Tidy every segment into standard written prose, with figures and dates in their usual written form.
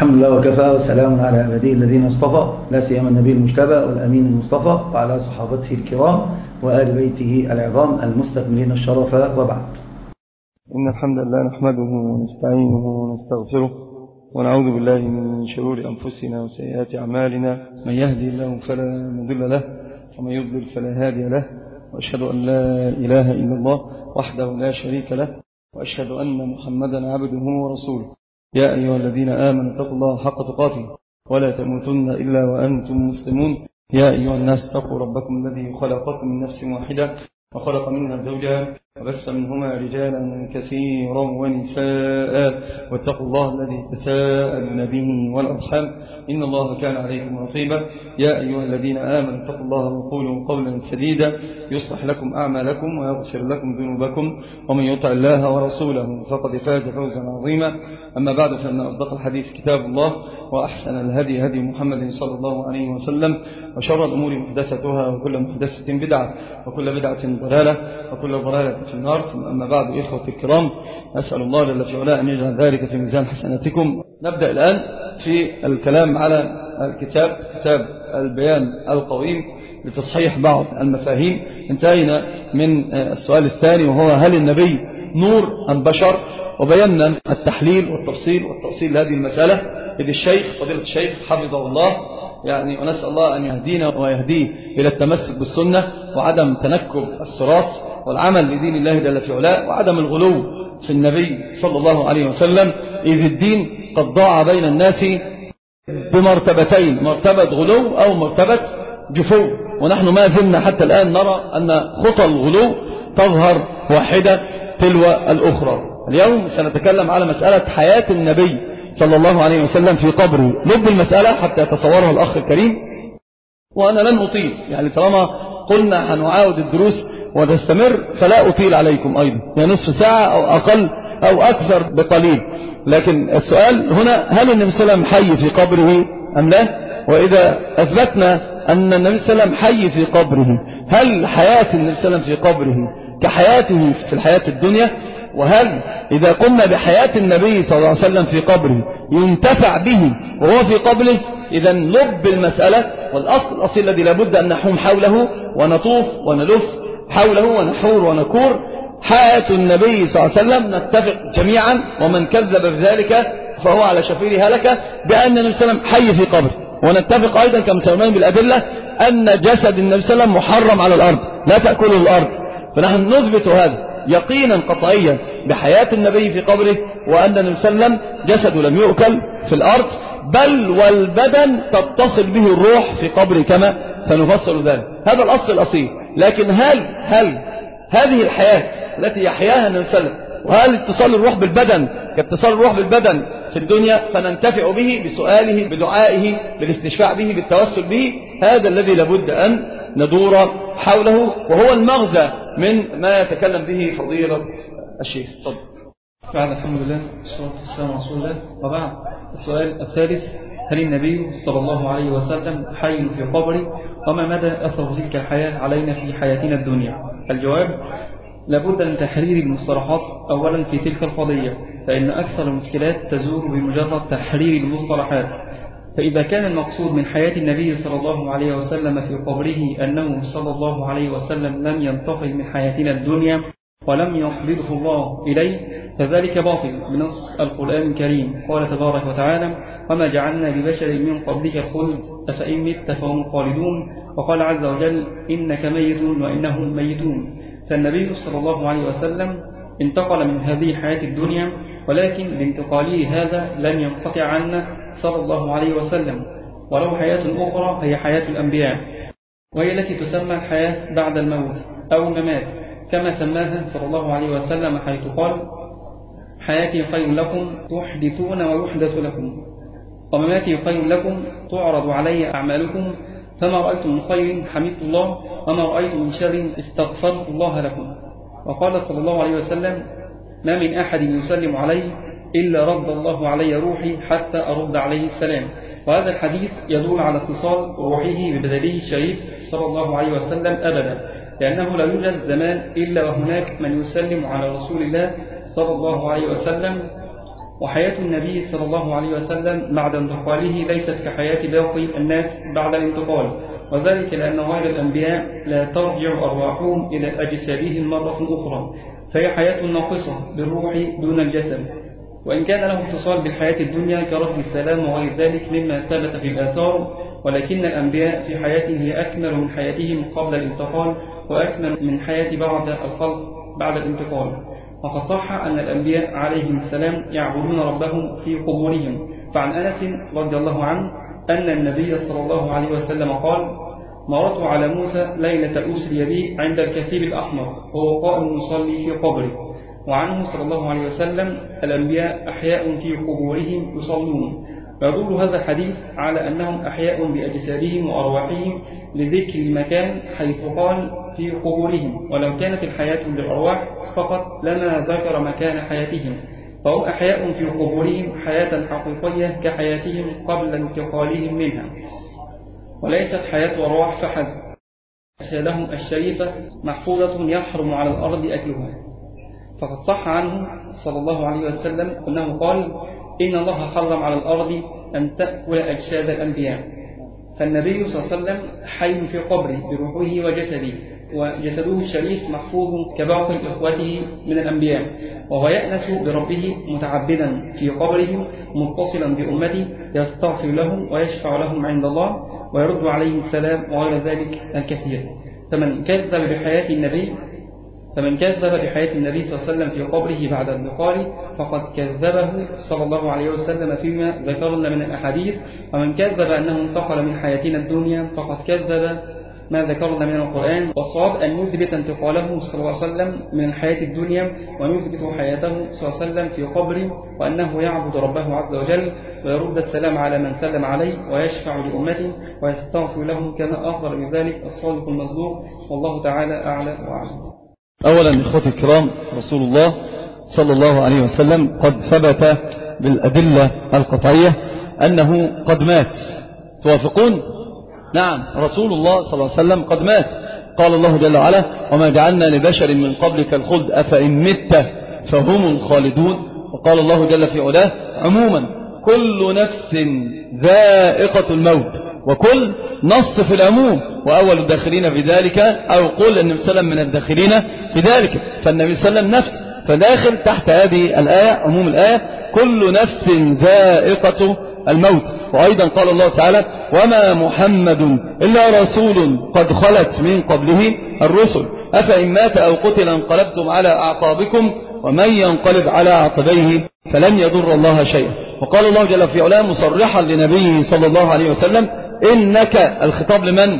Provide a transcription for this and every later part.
الحمد لله وكفى وسلام على عباده الذين اصطفى، لا سيما النبي المجتبى والأمين المصطفى وعلى صحابته الكرام وآل بيته العظام المستكملين الشرف، وبعد. إن الحمد لله نحمده ونستعينه ونستغفره ونعوذ بالله من شرور أنفسنا وسيئات أعمالنا، من يهدي الله فلا مضل له ومن يضلل فلا هادي له، وأشهد أن لا إله إلا الله وحده لا شريك له، وأشهد أن محمدا عبده ورسوله. يا أيها الذين آمنوا اتقوا الله حق تقاته ولا تموتن إلا وأنتم مسلمون. يا أيها الناس اتقوا ربكم الذي خلقكم من نفس واحدة وخلق منها زوجها وبث منهما رجالا كثيرا ونساء، واتقوا الله الذي تساءلون به والأرحام إن الله كان عليكم رقيبا. يا أيها الذين آمنوا اتقوا الله وقولوا قولا سديدا يصلح لكم أعمالكم ويغفر لكم ذنوبكم، ومن يطع الله ورسوله فقد فاز فوزا عظيما. أما بعد، فإن أصدق الحديث كتاب الله، وأحسن الهدي هدي محمد صلى الله عليه وسلم، وشر الأمور محدثتها وكل محدثة بدعة وكل بدعة ضلالة وكل ضلالة في النار. ثم أما بعد، إخوة الكرام، أسأل الله جل في علاه أن يجعل ذلك في ميزان حسناتكم. نبدأ الآن في الكلام على كتاب البيان القويم لتصحيح بعض المفاهيم. انتهينا من السؤال الثاني، وهو هل النبي نور أم بشر؟ وبينا التحليل والتفصيل لهذه المسألة، إذ الشيخ فضيلة الشيخ حفظه الله ونسأل الله أن يهدينا ويهديه إلى التمسك بالسنة وعدم تنكب الصراط والعمل لدين الله جل في علاه وعدم الغلو في النبي صلى الله عليه وسلم، إذ الدين قد ضاع بين الناس بمرتبتين، مرتبة غلو أو مرتبة جفو، ونحن ما زلنا حتى الآن نرى أن خطى الغلو تظهر واحدة تلو الأخرى. اليوم سنتكلم على مسألة حياة النبي صلى الله عليه وسلم في قبره. لب المسألة حتى يتصورها الأخ الكريم، وأنا لن أطيل، يعني طالما قلنا هنعاود الدروس وتستمر فلا أطيل عليكم أيضا، يعني نصف ساعة أو أقل أو أكثر بقليل. لكن السؤال هنا، هل النبي صلى الله عليه وسلم حي في قبره أم لا؟ وإذا أثبتنا أن النبي صلى الله عليه وسلم حي في قبره، هل حياة النبي صلى الله عليه وسلم في قبره كحياته في الحياة الدنيا؟ وهل إذا قمنا بحياة النبي صلى الله عليه وسلم في قبره ينتفع به وهو في قبره؟ إذا لب المسألة والأصل الأصيل الذي لابد أن نحوم حوله ونطوف ونلف حوله ونحور ونكور حياة النبي صلى الله عليه وسلم. نتفق جميعا، ومن كذب بذلك فهو على شفير هلكة، بأن النبي صلى الله عليه وسلم حي في قبره. ونتفق أيضا كمسلمين بالأدلة أن جسد النبي صلى الله عليه وسلم محرم على الأرض، لا تأكله الأرض. فنحن نثبت هذا يقينا قطعيا بحياة النبي في قبره، وأن النبي صلى الله عليه وسلم جسده لم يؤكل في الأرض، بل والبدن تتصل به الروح في قبره كما سنفصل ذلك. هذا الأصل الأصيل. لكن هل هذه الحياة التي يحياها النبي صلى الله عليه وسلم، وهل اتصال الروح بالبدن كاتصال الروح بالبدن في الدنيا فننتفع به بسؤاله بدعائه بالاستشفاع به بالتوسل به؟ هذا الذي لابد أن ندور حوله، وهو المغزى من ما يتكلم به فضيلة الشيخ. تفضل. بعد الحمد لله والصلاة والسلام على رسول الله، وبعد السؤال الثالث، هل النبي صلى الله عليه وسلم حي في قبره؟ وما مدى أثر تلك الحياة علينا في حياتنا الدنيا؟ الجواب: لابد من تحرير المصطلحات أولا في تلك القضية، فإن أكثر المشكلات تزول بمجرد تحرير المصطلحات. فإذا كان المقصود من حياة النبي صلى الله عليه وسلم في قبره أنه صلى الله عليه وسلم لم ينتقل من حياتنا الدنيا ولم يقبضه الله إليه، فذلك باطل بنص القرآن الكريم. قال تبارك وتعالى: وما جعلنا لبشر من قبلك الخلد أفإن مت فهم خالدون. وقال عز وجل: إنك ميت وإنهم ميتون. فالنبي صلى الله عليه وسلم انتقل من هذه الحياة الدنيا، ولكن بانتقاله هذا لم ينقطع عنا صلى الله عليه وسلم، وله حياة أخرى هي حياة الأنبياء، وهي التي تسمى الحياة بعد الموت أو الممات، كما سماها صلى الله عليه وسلم حيث قال: حياتي خير لكم تحدثون ويحدث لكم، ومماتي خير لكم تعرض علي أعمالكم، فما رأيت من خير حمدت الله، وما رأيت من شر استغفرت الله لكم. وقال صلى الله عليه وسلم: ما من أحد يسلم علي إلا رد الله علي روحي حتى أرد عليه السلام. وهذا الحديث يدل على اتصال روحه ببدنه الشريف صلى الله عليه وسلم أبدا، لأنه لا يوجد زمان إلا وهناك من يسلم على رسول الله صلى الله عليه وسلم وحياة النبي صلى الله عليه وسلم بعد انتقاله ليست كحياة باقي الناس بعد الانتقال، وذلك لأن غير الأنبياء لا ترجع أرواحهم إلى أجسادهم مرة أخرى، فهي حياة ناقصة بالروح دون الجسد، وإن كان له اتصال بالحياة الدنيا كرد السلام وغير ذلك مما ثبت في الآثار، ولكن الأنبياء في حياتهم هي أكمل من حياتهم قبل الانتقال، وأكمل من حياة بعض الخلق بعد الانتقال. وقد صح أن الأنبياء عليهم السلام يعبدون ربهم في قبورهم، فعن أنس رضي الله عنه أن النبي صلى الله عليه وسلم قال: مررت على موسى ليلة أسري بي عند الكثيب الأحمر وهو قائم يصلي في قبره. وعنه صلى الله عليه وسلم: الأنبياء أحياء في قبورهم يصلون. ويدل هذا الحديث على أنهم أحياء بأجسادهم وأرواحهم لذكر المكان حيث قال في قبورهم، ولو كانت الحياة بالأرواح فقط لما ذكر مكان حياتهم، فهم أحياء في قبورهم حياة حقيقية كحياتهم قبل انتقالهم منها، وليست حياة أرواح فحسب. أجسادهم الشريفة محفوظة يحرم على الأرض أكلها. فقد صح عنه صلى الله عليه وسلم أنه قال: إن الله حرم على الأرض أن تأكل أجساد الأنبياء. فالنبي صلى الله عليه وسلم حي في قبره بروحه وجسده، وجسده الشريف محفوظ كباقي إخوته من الأنبياء، وهو يأنس بربه متعبدا في قبره متصلا بأمته يستغفر لهم ويشفع لهم عند الله ويرد عليه السلام وغير ذلك الكثير. فمن كذب بحياة النبي صلى الله عليه وسلم في قبره بعد الانتقال فقد كذبه صلى الله عليه وسلم فيما ذكرنا من الأحاديث. ومن كذب أنه انتقل من حياتنا الدنيا فقد كذب ما ذكرنا من القرآن. والصواب أن يثبت انتقاله صلى الله عليه وسلم من الحياة الدنيا، ويثبت حياته صلى الله عليه وسلم في قبره، وأنه يعبد ربه عز وجل ويرد السلام على من سلم عليه ويشفع لأمته ويستغفر لهم كما أخبر بذلك الصادق المصدوق، والله تعالى أعلى وأعلم. أولا إخوتي الكرام، رسول الله صلى الله عليه وسلم قد ثبت بالأدلة القطعية أنه قد مات. توافقون؟ نعم، رسول الله صلى الله عليه وسلم قد مات. قال الله جل وعلا: وما جعلنا لبشر من قبلك الخلد أفإن مت فهم الخالدون. وقال الله جل في علاه عموما: كل نفس ذائقة الموت، وكل نص في العموم، وأول الداخلين في ذلك أو قل النبي صلى الله عليه وسلم من الداخلين في ذلك، فالنبي صلى الله عليه وسلم نفس فداخل تحت هذه الآية، عموم الآية كل نفس ذائقة الموت. وأيضا قال الله تعالى: وما محمد إلا رسول قد خلت من قبله الرسل أفإن مات أو قتل انقلبتم على أعقابكم ومن ينقلب على عقبيه فلن يضر الله شيئا. وقال الله جل في علاه مصرحا لنبيه صلى الله عليه وسلم: إنك، الخطاب لمن؟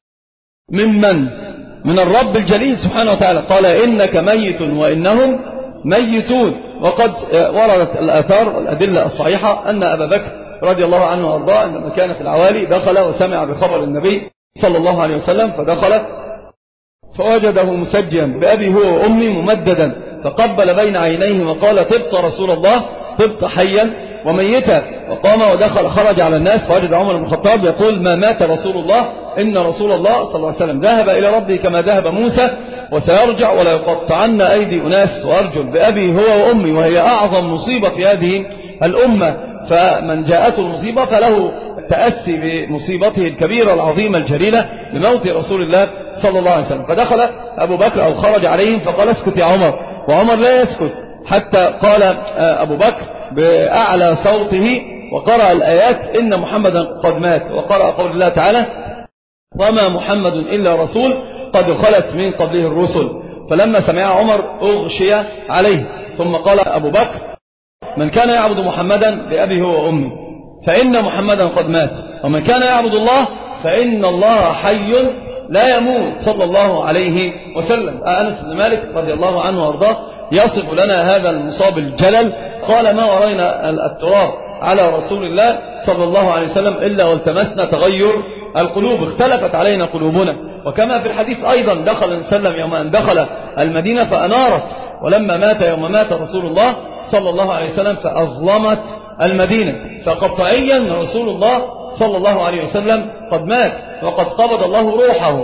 من الرب الجليل سبحانه وتعالى، قال: إنك ميت وإنهم ميتون. وقد وردت الآثار والأدلة الصحيحة أن أبا بكر رضي الله عنه وأرضاه عندما كان في العوالي دخل وسمع بخبر النبي صلى الله عليه وسلم، فدخل فوجده مسجيا بأبي هو وأمي ممددا، فقبل بين عينيه وقال: طبت رسول الله، طبت حيا وميتا. وقام ودخل خرج على الناس، فوجد عمر بن الخطاب يقول: ما مات رسول الله، إن رسول الله صلى الله عليه وسلم ذهب إلى ربه كما ذهب موسى، وسيرجع ولا يقطعن أيدي أناس وأرجل بأبي هو وأمي، وهي أعظم مصيبة في هذه الأمة. فمن جاءته المصيبة فله التأسي بمصيبته الكبيرة العظيمة الجليلة لموت رسول الله صلى الله عليه وسلم. فدخل أبو بكر أو خرج عليهم فقال: اسكت يا عمر، وعمر لا يسكت حتى قال أبو بكر بأعلى صوته وقرأ الآيات: إن محمدا قد مات، وقرأ قول الله تعالى: وما محمد إلا رسول قد خلت من قبله الرسل. فلما سمع عمر أغشي عليه، ثم قال أبو بكر: من كان يعبد محمدا بأبي هو وأمي فإن محمدا قد مات، ومن كان يعبد الله فإن الله حي لا يموت صلى الله عليه وسلم. أنس بن مالك رضي الله عنه وارضاه يصف لنا هذا المصاب الجلل، قال: ما ورينا التراب على رسول الله صلى الله عليه وسلم إلا والتمسنا تغير القلوب، اختلفت علينا قلوبنا. وكما في الحديث أيضا دخل النبي يوم أن دخل المدينة فأنارت، ولما مات يوم مات رسول الله صلى الله عليه وسلم فأظلمت المدينة. فقطعيا رسول الله صلى الله عليه وسلم قد مات وقد قبض الله روحه.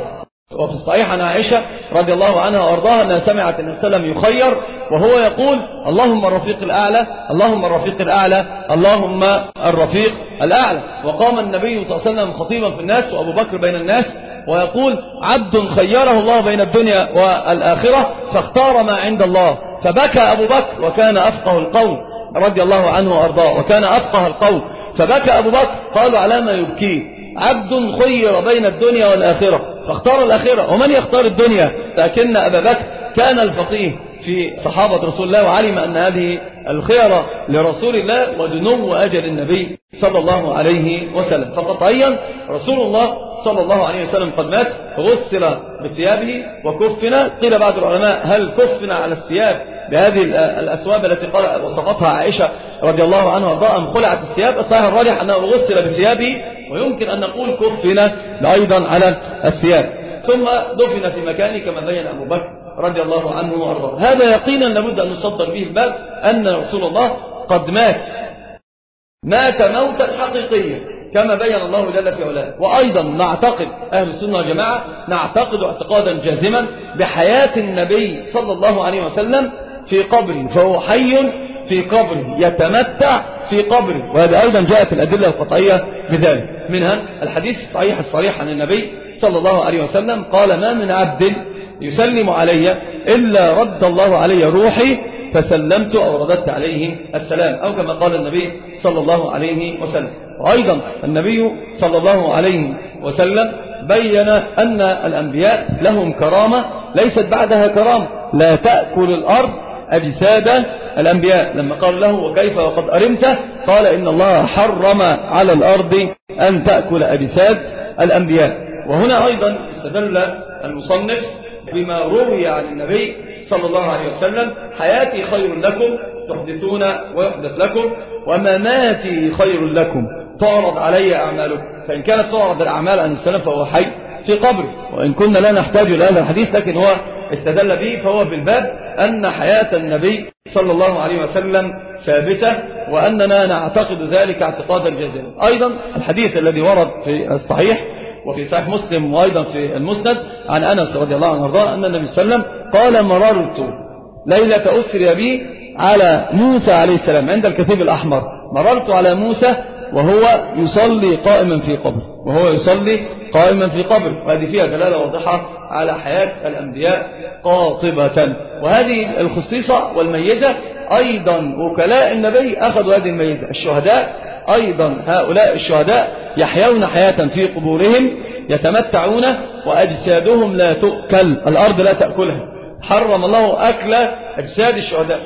وفي الصحيح عن عائشة رضي الله عنها وأرضاها أنها سمعت النبي صلى الله عليه وسلم يخير وهو يقول اللهم الرفيق الأعلى، اللهم الرفيق الأعلى، اللهم الرفيق الأعلى. وقام النبي صلى الله عليه وسلم خطيبا في الناس وأبو بكر بين الناس ويقول عبد خيره الله بين الدنيا والآخرة فاختار ما عند الله، فبكى أبو بكر وكان أفقه القوم رضي الله عنه وأرضاه، وكان أفقه القوم، فبكى أبو بكر قالوا على ما يبكيه، عبد خير بين الدنيا والآخرة فاختار الآخرة، ومن يختار الدنيا؟ لكن أبا بكر كان الفقيه في صحابة رسول الله وعلم أن هذه الخيرة لرسول الله ودنو أجل النبي صلى الله عليه وسلم. فقطعيا رسول الله صلى الله عليه وسلم قد مات، غسل بثيابه وكفنا. قيل بعض العلماء هل كفنا على الثياب بهذه الأثواب التي وصفتها عائشة رضي الله عنها وارضاها أم خلعت الثياب؟ الصحيح الراجح أنه غسل بثيابه، ويمكن أن نقول كفنا أيضا على الثياب، ثم دفن في مكانه كما بين أبو بكر رضي الله عنه وارضاه. هذا يقينا لابد أن نصدر به الباب أن رسول الله قد مات موتا حقيقيا كما بين الله جل في علاه. وأيضا نعتقد أهل السنة والجماعة نعتقد اعتقادا جازما بحياة النبي صلى الله عليه وسلم في قبره، فهو حي في قبره يتمتع في قبره، وهذا أيضا جاءت الأدلة القطعية بذلك، منها الحديث الصحيح الصريح عن النبي صلى الله عليه وسلم قال ما من عبد يسلم علي إلا رد الله علي روحي فسلمت أو رددت عليه السلام، أو كما قال النبي صلى الله عليه وسلم. وأيضا النبي صلى الله عليه وسلم بين أن الأنبياء لهم كرامة ليست بعدها كرامة، لا تأكل الأرض أجساد الأنبياء. لما قال له وكيف وقد أرمت؟ قال إن الله حرم على الأرض أن تأكل أجساد الأنبياء. وهنا أيضا استدل المصنف بما روي عن النبي صلى الله عليه وسلم حياتي خير لكم تحدثون ويحدث لكم، ومماتي خير لكم تعرض علي أعمالكم. فإن كانت تعرض الأعمال عن السلام فهو حي في قبره، وإن كنا لا نحتاج إلى هذا الحديث لكن هو استدل به، فهو بالباب أن حياة النبي صلى الله عليه وسلم ثابتة، وأننا نعتقد ذلك اعتقادا جازما. أيضا الحديث الذي ورد في الصحيح وفي صحيح مسلم وأيضا في المسند عن أنس رضي الله عنه وارضاه أن النبي صلى الله عليه وسلم قال مررت ليلة أسري بي على موسى عليه السلام عند الكثيب الأحمر، مررت على موسى وهو يصلي قائما في قبره، وهذه فيها دلالة واضحة على حياة الأنبياء قاطبة. وهذه الخصيصة والميزة أيضا وكلاء النبي أخذوا هذه الميزة. الشهداء أيضا هؤلاء الشهداء يحيون حياة في قبورهم يتمتعون وأجسادهم لا تؤكل، الأرض لا تأكلها، حرم الله أكل أجساد الشهداء.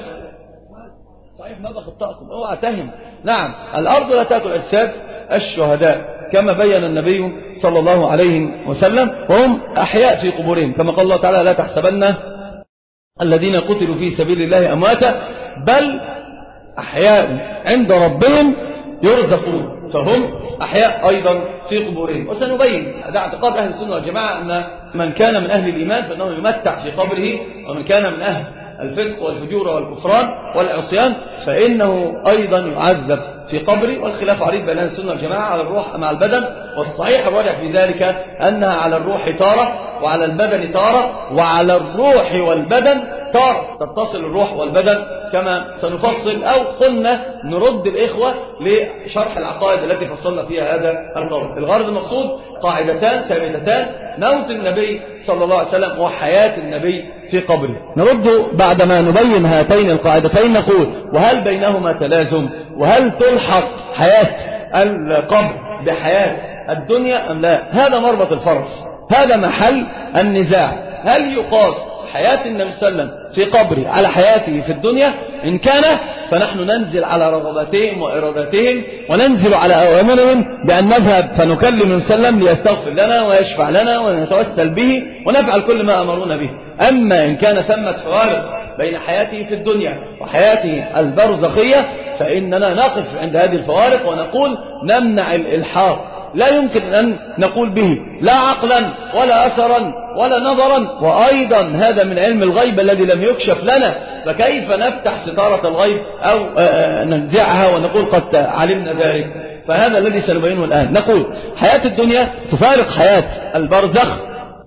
صحيح ما بخطأكم اوعى تهم، نعم الأرض لا تأكل أجساد الشهداء كما بين النبي صلى الله عليه وسلم، وهم أحياء في قبورهم كما قال الله تعالى لا تحسبن الذين قتلوا في سبيل الله أمواتا بل أحياء عند ربهم يرزقون، فهم أحياء أيضا في قبورهم. وسنبين ده اعتقاد أهل السنة والجماعة أن من كان من أهل الإيمان فإنه يمتع في قبره، ومن كان من أهل الفسق والفجور والكفران والعصيان فإنه أيضا يعذب في قبره. والخلاف عريض بين أهل السنة والجماعة على الروح مع البدن، والصحيح الراجح في ذلك أنها على الروح تارة وعلى البدن تارة، وعلى الروح والبدن تارة تتصل الروح والبدن كما سنفصل، أو قلنا نرد الإخوة لشرح العقائد التي فصلنا فيها هذا القول. الغرض المقصود قاعدتان ثابتتان: موت النبي صلى الله عليه وسلم وحياة النبي في قبره. نرد بعدما نبين هاتين القاعدتين نقول وهل بينهما تلازم؟ وهل تلحق حياة القبر بحياة الدنيا أم لا؟ هذا مربط الفرس، هذا محل النزاع. هل يقاس حياة النبي صلى الله عليه وسلم في قبره على حياته في الدنيا؟ إن كان فنحن ننزل على رغباتهم وإراداتهم، وننزل على أوامرهم بأن نذهب فنكلم النبي صلى الله عليه وسلم ليستغفر لنا ويشفع لنا ونتوسل به ونفعل كل ما أمرونا به. أما إن كان ثمة فوارق بين حياته في الدنيا وحياته البرزخية فإننا نقف عند هذه الفوارق ونقول نمنع الإلحاق، لا يمكن أن نقول به لا عقلا ولا أثرا ولا نظرا، وأيضا هذا من علم الغيب الذي لم يكشف لنا، فكيف نفتح ستارة الغيب أو ننزعها ونقول قد علمنا ذلك؟ فهذا الذي سنبينه الآن. نقول حياة الدنيا تفارق حياة البرزخ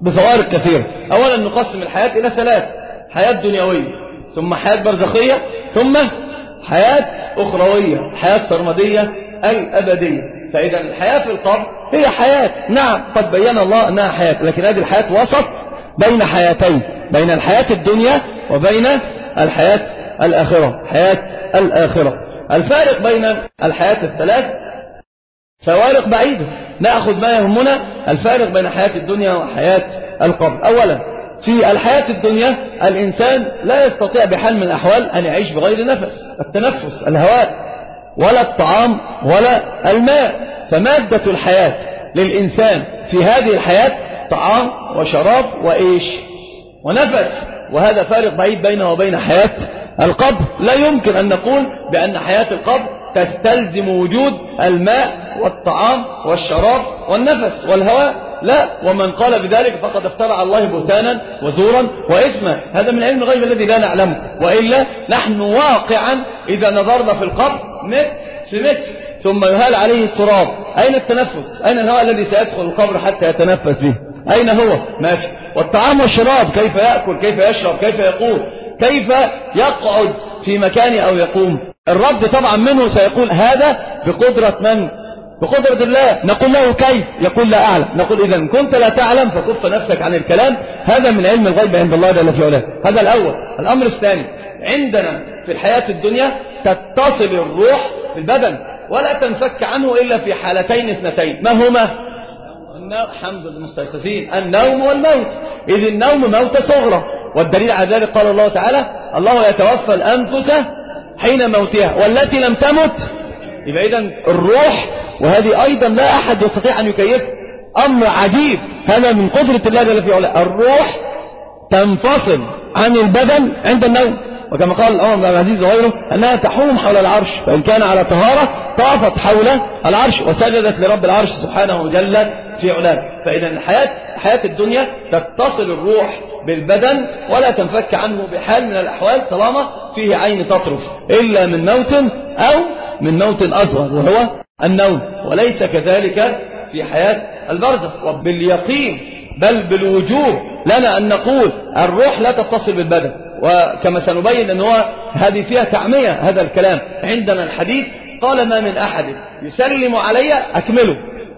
بفوارق كثيرة. أولا نقسم الحياة إلى ثلاث: حياة دنيوية، ثم حياة برزخية، ثم حياة أخروية، حياة سرمدية أي أبدية. فإذا الحياة في القبر هي حياة، نعم قد بين الله أنها حياة، لكن هذه الحياة وسط بين حياتين، بين الحياة الدنيا وبين الحياة الآخرة، حياة الآخرة. الفارق بين الحياة الثلاث فوارق بعيدة. نأخذ ما يهمنا الفارق بين حياة الدنيا وحياة القبر. أولا في الحياة الدنيا الإنسان لا يستطيع بحال من الأحوال أن يعيش بغير نفس، التنفس، الهواء، ولا الطعام ولا الماء. فمادة الحياة للإنسان في هذه الحياة طعام وشراب وإيش ونفس، وهذا فارق بعيد بينه وبين حياة القبر. لا يمكن أن نقول بأن حياة القبر تستلزم وجود الماء والطعام والشراب والنفس والهواء، لا. ومن قال بذلك فقد افترى على الله بهتانا وزورا وإثما. هذا من علم الغيب الذي لا نعلمه، وإلا نحن واقعا إذا نظرنا في القبر متر في متر ثم يهال عليه التراب. أين التنفس؟ أين الهواء الذي سيدخل القبر حتى يتنفس به؟ أين هو؟ ماشي. والطعام والشراب كيف يأكل، كيف يشرب، كيف يقول، كيف يقعد في مكانه أو يقوم؟ الرب طبعا منه سيقول هذا بقدرة من؟ بقدرة الله. نقول له كيف؟ يقول لا أعلم. نقول إذا كنت لا تعلم فكف نفسك عن الكلام، هذا من علم الغيب عند الله جل في علاه. هذا الأول. الأمر الثاني، عندنا في الحياة الدنيا تتصل الروح بالبدن ولا تنفك عنه إلا في حالتين اثنتين. ما هما؟ حمد المستيقظين، النوم والموت. إذ النوم موت صغرى، والدليل على ذلك قال الله تعالى: الله يتوفى الأنفس حين موتها والتي لم تمت. يبقى إذن الروح، وهذه أيضا لا أحد يستطيع أن يكيفها، أمر عجيب، هذا من قدرة الله جل في علاه. الروح تنفصل عن البدن عند النوم، وكما قال عمر بن عبد العزيز وغيره أنها تحوم حول العرش، فإن كان على طهارة طافت حول العرش وسجدت لرب العرش سبحانه جل في علاه. فإذا حياة الدنيا تتصل الروح بالبدن ولا تنفك عنه بحال من الأحوال طالما فيه عين تطرف، إلا من موت أو من موت أصغر وهو النوم. وليس كذلك في حياة البرزخ. وباليقين بل بالوجوب لنا أن نقول الروح لا تتصل بالبدن، وكما سنبين أن هذه فيها تعمية هذا الكلام. عندنا الحديث قال: ما من أحد يسلم علي أكمله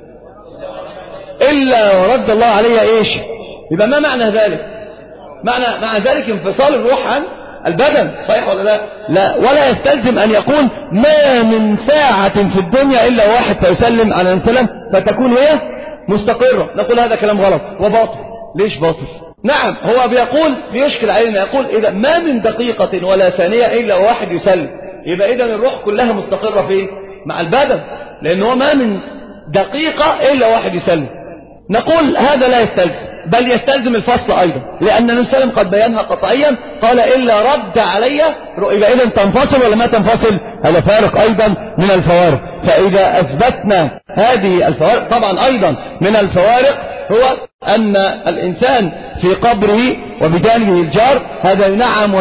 إلا ورد الله علي إيش. يبقى ما معنى ذلك؟ معنى ذلك انفصال الروح عن البدن، صحيح ولا لا؟ لا. ولا يستلزم أن يقول ما من ساعة في الدنيا إلا واحد فيسلم على السلام فتكون هي مستقرة. نقول هذا كلام غلط وباطل. ليش باطل؟ نعم هو بيشكل علينا، يقول إذا ما من دقيقة ولا ثانية إلا واحد يسلم. يبقى إذا الروح كلها مستقرة فيه مع البدن، لأنه ما من دقيقة إلا واحد يسلم. نقول هذا لا يستلزم، بل يستلزم الفصل أيضا، لأن النبي صلى الله عليه وسلم قد بينها قطعيا، قال: إلا رد علي. يبقى إذا تنفصل ولا ما تنفصل؟ هذا فارق أيضا من الفوارق. فإذا أثبتنا هذه الفوارق، طبعا أيضا من الفوارق هو أن الإنسان في قبره وبجانبه الجار، هذا ينعم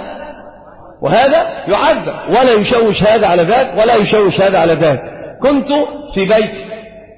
وهذا يعذب، ولا يشوش هذا على ذاك ولا يشوش هذا على ذاك. كنت في بيتي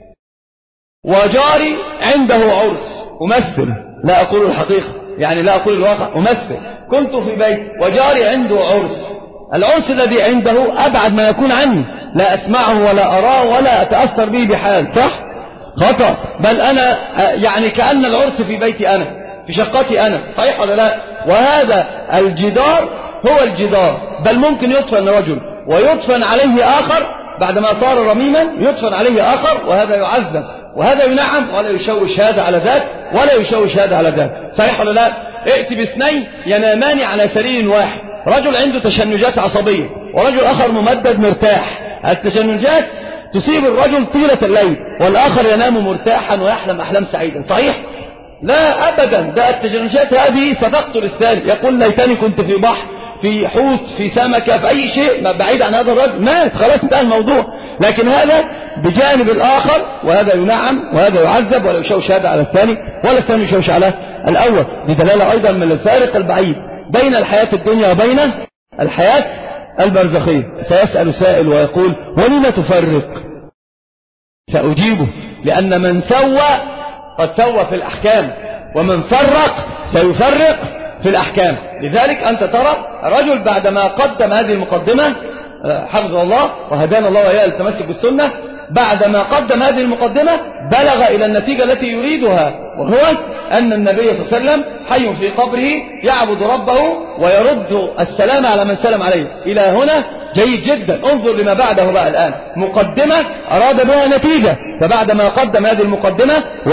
وجاري عنده عرس، أمثل، لا أقول الحقيقة، يعني لا أقول الواقع، أمثل. كنت في بيت وجاري عنده عرس، العرس الذي عنده أبعد ما يكون عني، لا أسمعه ولا أراه ولا أتأثر به بحال، صح؟ خطأ. بل أنا يعني كأن العرس في بيتي أنا، في شقتي أنا، صحيح ولا لا؟ وهذا الجدار هو الجدار، بل ممكن يدفن رجل ويدفن عليه آخر بعدما صار رميما، يدفن عليه آخر وهذا يعذب وهذا ينعم، ولا يشوش هذا على ذاك ولا يشوش هذا على ذاك، صحيح ولا لا؟ ائت باثنين ينامان على سرير واحد، رجل عنده تشنجات عصبية ورجل آخر ممدد مرتاح. التشنجات تصيب الرجل طيلة الليل، والآخر ينام مرتاحا ويحلم أحلام سعيدة، صحيح؟ لا أبدا، ده التشنجات هذه ستقتل الثاني، يقول ليتني كنت في بحر، في حوت، في سمكة، في أي شيء بعيد عن هذا الرجل، مات خلاص، انتهى الموضوع. لكن هذا بجانب الآخر، وهذا ينعم وهذا يعذب، ولا يشوش هذا على الثاني ولا الثاني يشوش على الأول. بدلالة أيضا من الفارق البعيد بين الحياة الدنيا وبين الحياة البرزخية. سيسأل سائل ويقول: ولم تفرق؟ سأجيبه: لأن من سوى قد سوى في الأحكام، ومن فرق سيفرق في الأحكام. لذلك أنت ترى رجل بعدما قدم هذه المقدمة حفظه الله وهدانا الله وإياه للتمسك بالسنة، بعدما قدم هذه المقدمة بلغ إلى النتيجة التي يريدها، وهو أن النبي صلى الله عليه وسلم حي في قبره يعبد ربه ويرد السلام على من سلم عليه. إلى هنا جيد جدا. انظر لما بعده بقى الآن، مقدمة أراد بها نتيجة، فبعدما قدم هذه المقدمة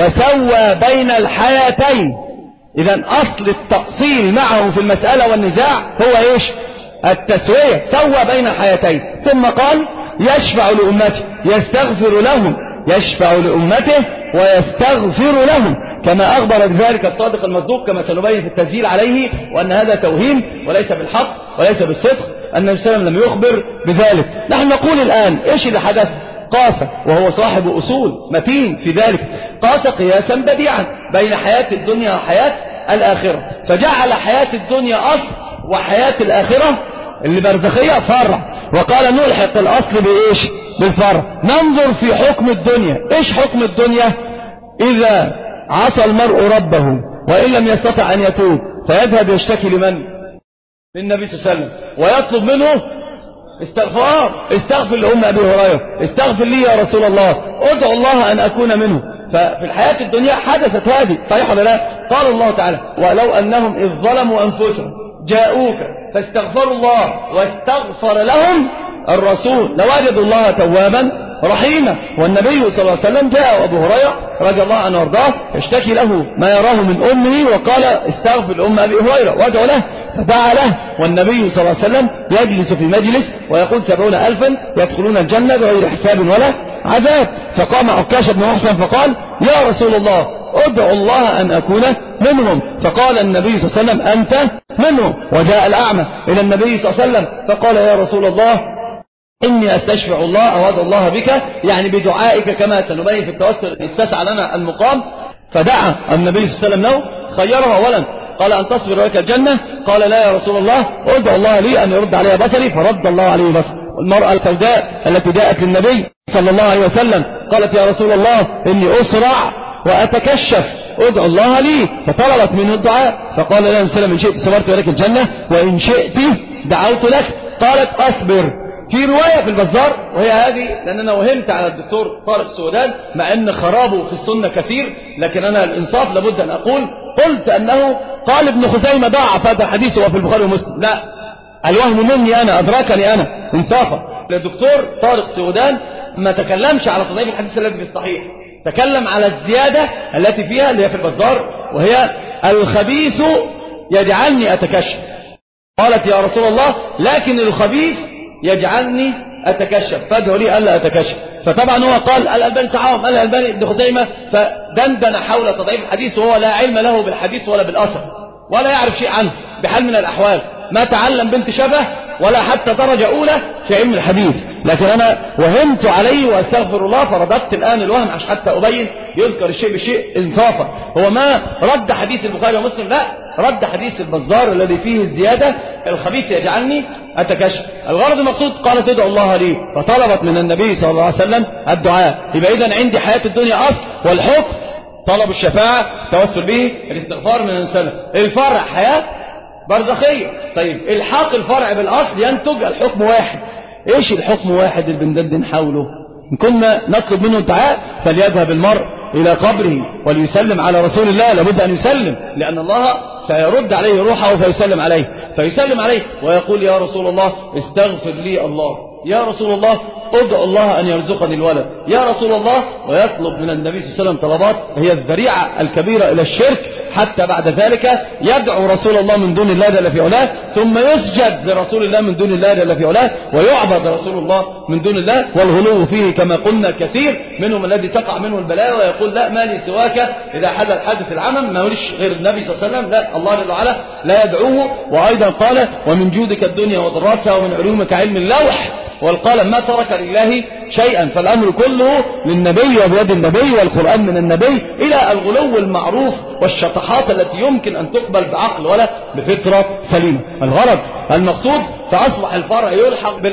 وسوى بين الحياتين. إذن أصل التأصيل معه في المسألة والنزاع هو إيش؟ التسوية، سوى بين الحياتين. ثم قال يشفع لأمته يستغفر لهم، يشفع لأمته ويستغفر لهم، كما أخبر بذلك الصادق المصدوق كما سنبين في التسجيل عليه، وأن هذا توهيم وليس بالحق وليس بالصدق، أن النبي صلى الله عليه وسلم لم يخبر بذلك. نحن نقول الآن إيش اللي حدث؟ قاس، وهو صاحب أصول متين في ذلك، قاس قياسا بديعا بين حياة الدنيا وحياة الآخرة، فجعل حياة الدنيا أصل وحياة الآخرة اللي برزخية فرع، وقال نلحق الأصل بإيش؟ بالفرع. ننظر في حكم الدنيا. إيش حكم الدنيا؟ إذا عصى المرء ربه وإن لم يستطع أن يتوب فيذهب يشتكي لمن؟ للنبي صلى الله عليه وسلم ويطلب منه استغفار، استغفر لأم أبي هريرة، استغفر لي يا رسول الله، ادعو الله أن أكون منه. ففي الحياة الدنيا حدثت هذه، صحيح ولا لا؟ قال الله تعالى ولو أنهم إذ ظلموا أنفسهم جاءوك فاستغفروا الله واستغفر لهم الرسول لوجدوا الله توابا رحيما. والنبي صلى الله عليه وسلم جاء أبو هريرة رضي الله عنه وارضاه يشتكي له ما يراه من أمه، وقال استغفر لأم أبي هريرة وادعو له، فدعا له. والنبي صلى الله عليه وسلم يجلس في مجلس ويقول 70,000 يدخلون الجنة بغير حساب ولا عذاب. فقام عكاشة بن محصن فقال يا رسول الله ادعو الله أن أكون منهم، فقال النبي صلى الله عليه وسلم أنت منهم. وجاء الأعمى إلى النبي صلى الله عليه وسلم فقال يا رسول الله إني أستشفع الله أو أدعو الله بك، يعني بدعائك كما سنبين في التوسل اتسع لنا المقام. فدعا النبي صلى الله عليه وسلم له، خيره أولا قال أن تصبر ولك الجنة، قال لا يا رسول الله ادعو الله لي أن يرد علي بصري، فرد الله عليه بصري. والمرأة السوداء التي جاءت للنبي صلى الله عليه وسلم قالت يا رسول الله إني أسرع وأتكشف ادعو الله لي، فطلبت منه الدعاء، فقال لا يا وسلم إن شئت صبرت ولك الجنة وإن شئت دعوت لك. قالت أصبر. في رواية في البزار وهي هذه، لأن أنا وهمت على الدكتور طارق السودان مع أن خرابه في السنة كثير، لكن أنا الإنصاف لابد أن أقول، قلت أنه قال ابن خزيمة ضاعف هذا الحديث وفي البخاري ومسلم. لا، الوهم مني أنا، أدركني أنا إنصافا. الدكتور طارق السودان ما تكلمش على تضعيف الحديث الذي في الصحيح، تكلم على الزيادة التي فيها اللي هي في البزار، وهي الخبيث يجعلني أتكشف. قالت يا رسول الله لكن الخبيث يجعلني أتكشف، فادعوا لي ألا أتكشف. فطبعا هو قال الألباني صحابه، الألباني ابن خزيمة، فدندن حول تضعيف الحديث وهو لا علم له بالحديث ولا بالأثر ولا يعرف شيء عنه بحال من الأحوال، ما تعلم بنت شبه ولا حتى درجة أولى في علم الحديث. لكن أنا وهمت عليه وأستغفر الله، فرددت الآن الوهم عشان حتى أبين يذكر الشيء بالشيء إنصافا. هو ما رد حديث البخاري ومسلم، لا، رد حديث البزار الذي فيه الزيادة الخبيث يجعلني أتكشف. الغرض المقصود قالت ادعو الله لي، فطلبت من النبي صلى الله عليه وسلم الدعاء. يبقى إذن عندي حياة الدنيا أصل، والحكم طلب الشفاعة توسل به الاستغفار من السلف. الفرع حياة برزخية. طيب الحاق الفرع بالأصل ينتج الحكم واحد. إيش الحكم واحد اللي بندندن حوله؟ إن كنا نطلب منه الدعاء فليذهب المرء إلى قبره وليسلم على رسول الله، لابد أن يسلم، لأن الله سيرد عليه روحه فيسلم عليه، فيسلم عليه ويقول يا رسول الله استغفر لي الله، يا رسول الله ادعو الله أن يرزقني الولد، يا رسول الله، ويطلب من النبي صلى الله عليه وسلم طلبات هي الذريعة الكبيرة إلى الشرك، حتى بعد ذلك يدعو رسول الله من دون الله جل في علاه، ثم يسجد لرسول الله من دون الله جل في علاه، ويعبد رسول الله من دون الله. والغلو فيه كما قلنا كثير، منهم الذي تقع منه البلاء ويقول لا ما لي سواك إذا حدث العمم، ما وليش غير النبي صلى الله عليه وسلم. لا، الله جل وعلا لا يدعوه. وأيضا قال ومن جودك الدنيا وضراتها ومن علومك علم اللوح والقلم، ما ترك لله شيئا، فالأمر كله للنبي وبيد النبي والقرآن من النبي، إلى الغلو المعروف والشطحات التي يمكن أن تقبل بعقل ولا بفطرة سليمة. الغرض المقصود فأصبح الفرع يلحق بالأصل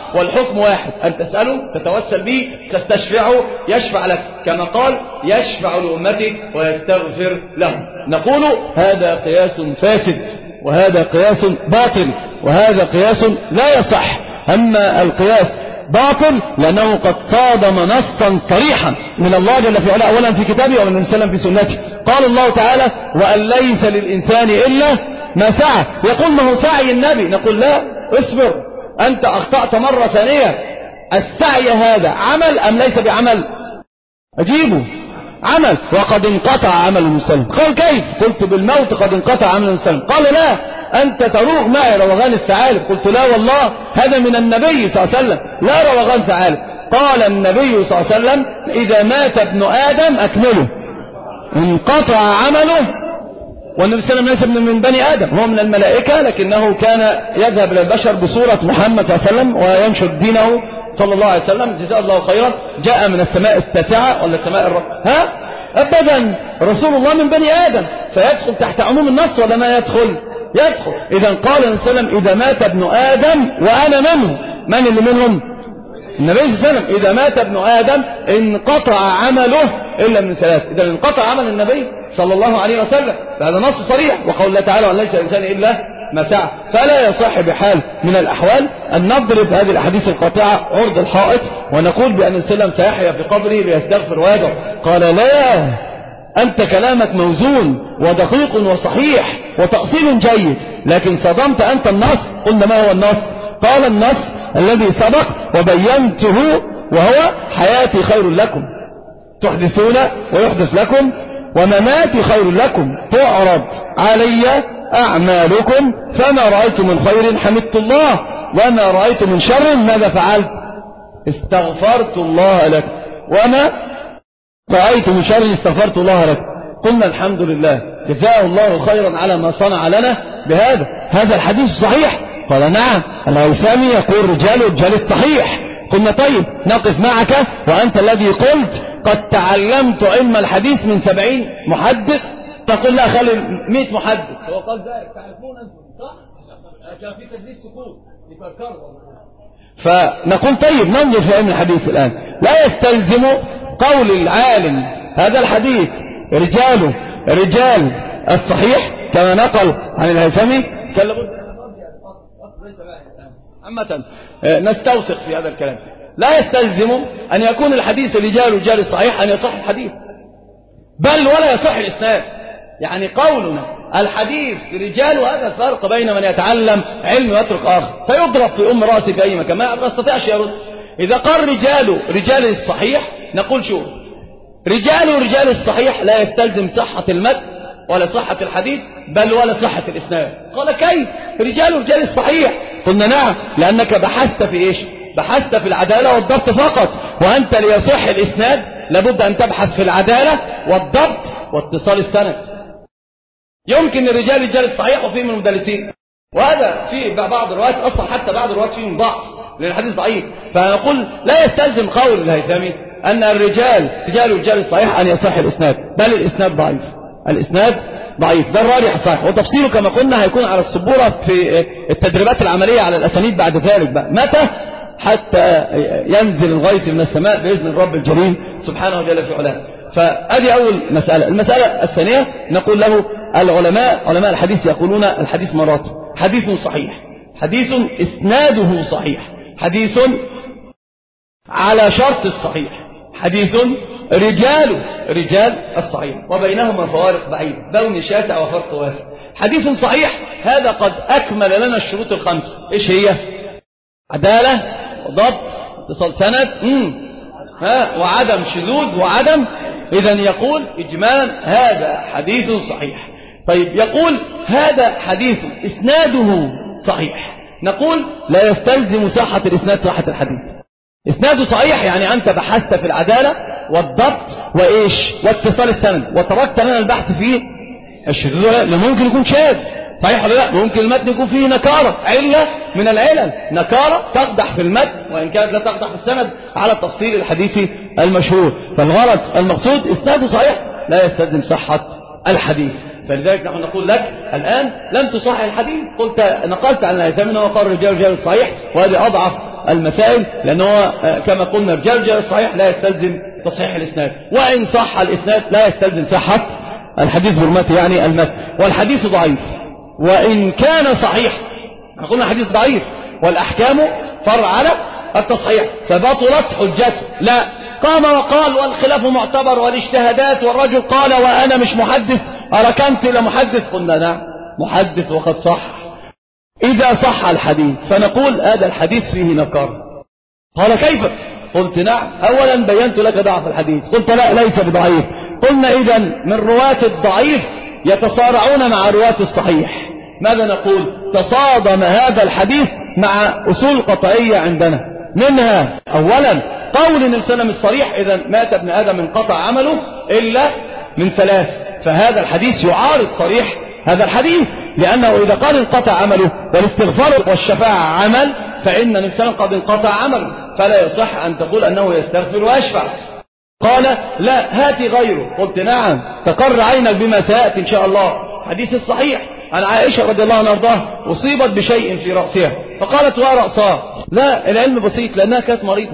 والحكم واحد، أن تسأله، تتوسل به، تستشفعه، يشفع لك، كما قال يشفع لأمته ويستغفر له. نقول هذا قياس فاسد، وهذا قياس باطل، وهذا قياس لا يصح. أما القياس باطل لأنه قد صادم نصا صريحا من الله جل في علاه، أولا في كتابه ومن وسلم في سنته. قال الله تعالى وأن ليس للإنسان إلا ما سعى. يقول ما هو سعي النبي؟ نقول لا، اصبر، أنت أخطأت مرة ثانية. السعي هذا عمل أم ليس بعمل؟ أجيبه عمل، وقد انقطع عمل المسلم. قال كيف؟ قلت بالموت قد انقطع عمل المسلم. قال لا، أنت تروغ معي روغان الثعالب. قلت لا والله، هذا من النبي صلى الله عليه وسلم، لا روغان ثعالب. قال النبي صلى الله عليه وسلم إذا مات ابن آدم أكمله، انقطع عمله. والنبي صلى الله عليه وسلم ليس من بني آدم، هو من الملائكة، لكنه كان يذهب إلى البشر بصورة محمد صلى الله عليه وسلم وينشر دينه صلى الله عليه وسلم، جزاه الله خيرا. جاء من السماء التاسعة ولا السماء ها؟ أبدا، رسول الله من بني آدم، فيدخل تحت عموم النص ولا ما يدخل؟ يدخل. إذا قال النبي صلى الله عليه وسلم إذا مات ابن آدم وأنا منه. من اللي منهم؟ النبي صلى الله عليه وسلم. إذا مات ابن آدم انقطع عمله إلا من ثلاث. إذا انقطع عمل النبي صلى الله عليه وسلم، فهذا نص صريح. وقول الله تعالى وأن ليس الإنسان إلا ما سعى. فلا يصح بحال من الأحوال أن نضرب هذه الأحاديث القاطعة عرض الحائط ونقول بأن السلام سيحيا في قبره ليستغفر ويدعو. قال لا، أنت كلامك موزون ودقيق وصحيح وتأصيل جيد، لكن صدمت أنت النص. قلنا ما هو النص؟ قال النص الذي سبق وبينته وهو حياتي خير لكم، تحدثون ويحدث لكم، ومماتي خير لكم، تعرض علي أعمالكم، فما رأيت من خير حمدت الله، وما رأيت من شر ماذا فعلت؟ استغفرت الله لك، وما رأيت من شر استغفرت الله لك. قلنا الحمد لله، جزاه الله خيرا على ما صنع لنا بهذا. هذا الحديث صحيح. قال نعم، الهيثمي يقول رجال الصحيح. قلنا طيب نقف معك، وأنت الذي قلت قد تعلمت علم الحديث من 70 محدث. تقول لا، خلي 100 محدث. هو قال ذلك، تعرفون أنتم صح؟ كان في تدريس سكوت يفكروا. فنقول طيب ننظر في علم الحديث الآن. لا يستلزم قول العالم هذا الحديث رجال الصحيح كما نقل عن الهيثمي. عامة نستوثق في هذا الكلام. لا يستلزم أن يكون الحديث رجال الصحيح أن يصح الحديث، بل ولا يصح الإسناد. يعني قولنا الحديث رجال، هذا الفرق بين من يتعلم علم ويترك آخر، فيضرب في أم رأسه في أي مكان ما يستطيعش يرد. إذا قال رجال الصحيح نقول شو رجال الصحيح لا يستلزم صحة المتن ولا صحة الحديث، بل ولا صحة الإسناد. قال كيف رجال الصحيح؟ قلنا نعم، لأنك بحثت في إيش؟ بحثت في العدالة والضبط فقط، وأنت ليصح الإسناد لابد أن تبحث في العدالة والضبط واتصال السند. يمكن رجال الصحيح وفيه من المدلسين، وهذا في بعض الروايات أصلا، حتى بعض الروايات فيه من ضعف لأن الحديث ضعيف. فنقول لا يستلزم قول الهيثمي أن رجال الصحيح أن يصح الإسناد، بل الإسناد ضعيف. الإسناد ضعيف، ده الراجح الصحيح، وتفصيله كما قلنا هيكون على السبورة في التدريبات العملية على الأسانيد بعد ذلك بقى. متى؟ حتى ينزل الغيث من السماء بإذن الرب الجليل سبحانه جل في علاه. فهذه أول مسألة. المسألة الثانية نقول له علماء الحديث يقولون الحديث مراتب. حديث صحيح، حديث إسناده صحيح، حديث على شرط الصحيح، حديث رجال الصحيح، وبينهما فوارق بعيد، بون شاسع وفرق واسع. حديث صحيح هذا قد أكمل لنا الشروط الخمسة. إيش هي؟ عدالة وضبط اتصال سند وعدم شذوذ وعدم. إذن يقول إجمالا هذا حديث صحيح. طيب يقول هذا حديث إسناده صحيح، نقول لا يستلزم صحة الإسناد صحة الحديث. إسناده صحيح يعني أنت بحثت في العدالة والضبط وإيش واتصال السند، وتركت لنا البحث فيه الشذوذ، لأنه ممكن يكون شاذ، صحيح ولا لا؟ ممكن المتن يكون فيه نكارة، علة من العلل، نكارة تقدح في المتن وإن كانت لا تقدح في السند على التفصيل الحديثي المشهور. فالغرض المقصود إسناده صحيح لا يستلزم صحة الحديث. فلذلك نحن نقول لك الآن لم تصحح الحديث، قلت نقلت عن الهيثمي وقال رجال الصحيح، وهذه أضعف المسائل، لأنه كما قلنا الجرجر الصحيح لا يستلزم تصحيح الإسناد، وإن صح الإسناد لا يستلزم صحة الحديث برمته يعني المتن. والحديث ضعيف وإن كان صحيح، قلنا حديث ضعيف والأحكام فرع على التصحيح، فبطلت حجته. لا، قام وقال والخلاف معتبر والاجتهادات، والرجل قال وأنا مش محدث أركنت لمحدث، قلنا نعم محدث وقد صح. إذا صح الحديث فنقول هذا الحديث فيه نكر. قال كيف؟ قلت نعم، أولا بينت لك ضعف الحديث، قلت لا ليس بضعيف. قلنا إذن من رواة الضعيف يتصارعون مع رواة الصحيح. ماذا نقول؟ تصادم هذا الحديث مع أصول قطعية عندنا، منها أولا قول النبي صلى الله عليه وسلم الصريح إذا مات ابن آدم انقطع عمله إلا من ثلاث، فهذا الحديث يعارض صريح هذا الحديث، لأنه إذا قال انقطع عمله والاستغفار والشفاعة عمل، فإن النبي صلى الله عليه وسلم قد انقطع عمله، فلا يصح أن تقول أنه يستغفر ويشفع. قال لا هاتي غيره، قلت نعم تقر عينك بما سيأتي إن شاء الله. حديث الصحيح عن عائشة رضي الله عنها وارضاها أصيبت بشيء في رأسها فقالت ورأسها، لا العلم بسيط لأنها كانت مريضة.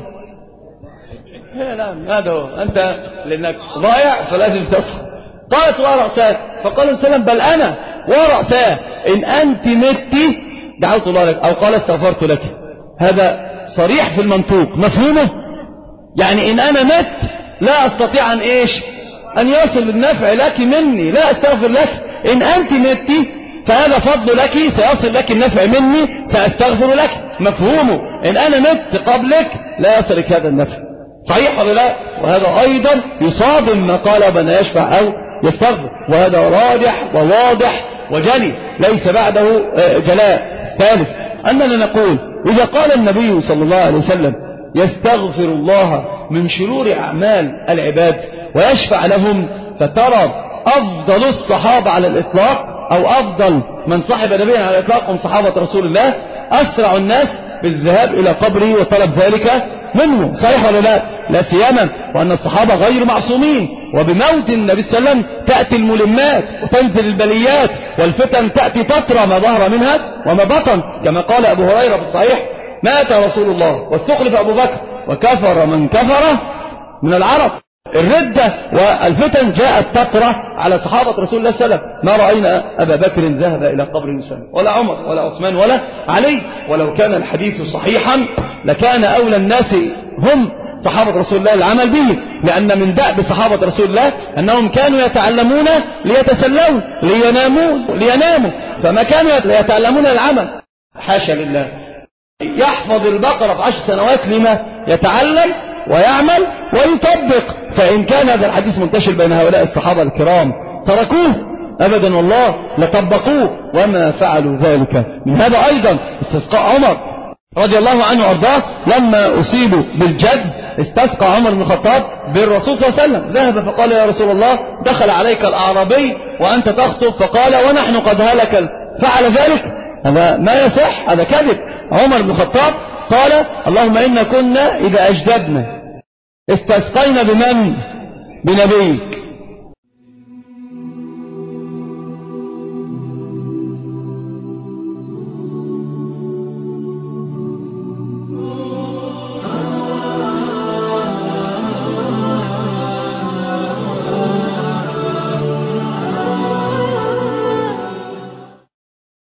لا هذا هو، أنت لأنك ضايع فلازم تصحى. قالت ورأسها، فقال السلام بل أنا ورأسها إن أنت متي دعوت الله لك، أو قال استغفرت لك. هذا صريح في المنطوق، مفهومه؟ يعني إن أنا مت لا أستطيع أن إيش أن يصل النفع لك مني، لا أستغفر لك. إن أنت متي فهذا فضل لك، سيصل لك النفع مني سأستغفر لك. مفهومه؟ إن أنا مت قبلك لا يصلك هذا النفع. صحيح ولا لا؟ وهذا أيضا يصادم ما قال بأن يشفع أو يستغفر، وهذا راجح وواضح وجلي ليس بعده جلاء. الثالث أننا نقول إذا قال النبي صلى الله عليه وسلم يستغفر الله من شرور أعمال العباد ويشفع لهم، فترى أفضل الصحابة على الإطلاق أو أفضل من صحب نبينا على الإطلاق هم صحابة رسول الله أسرع الناس بالذهاب إلى قبره وطلب ذلك منه. صحيح ولا لا؟ لا سيما وأن الصحابة غير معصومين، وبموت النبي صلى الله عليه وسلم تأتي الملمات وتنزل البليات والفتن تأتي تترى ما ظهر منها وما بطن، كما قال أبو هريرة في الصحيح مات رسول الله واستخلف أبو بكر وكفر من كفر من العرب. الردة والفتن جاءت تترى على صحابة رسول الله صلى الله عليه وسلم. ما رأينا أبا بكر ذهب إلى قبر المسلم ولا عمر ولا عثمان ولا علي. ولو كان الحديث صحيحا لكان أولى الناس هم صحابة رسول الله العمل به، لأن من دأب صحابة رسول الله أنهم كانوا يتعلمون ليتسلون ليناموا، فما كانوا يتعلمون العمل. حاشا لله، يحفظ البقرة في 10 سنوات لما يتعلم ويعمل ويطبق. فإن كان هذا الحديث منتشر بين هؤلاء الصحابة الكرام تركوه أبدا والله لطبقوه، وما فعلوا ذلك. من هذا أيضا استسقاء عمر رضي الله عنه وارضاه لما أصيبوا بالجد، استسقى عمر بن الخطاب بالرسول صلى الله عليه وسلم، ذهب فقال يا رسول الله دخل عليك الأعرابي وأنت تخطب، فقال ونحن قد هلك، فعل ذلك؟ هذا ما يصح، هذا كذب. عمر بن الخطاب قال اللهم إنا كنا إذا أجدبنا استسقينا بمن؟ بنبيك.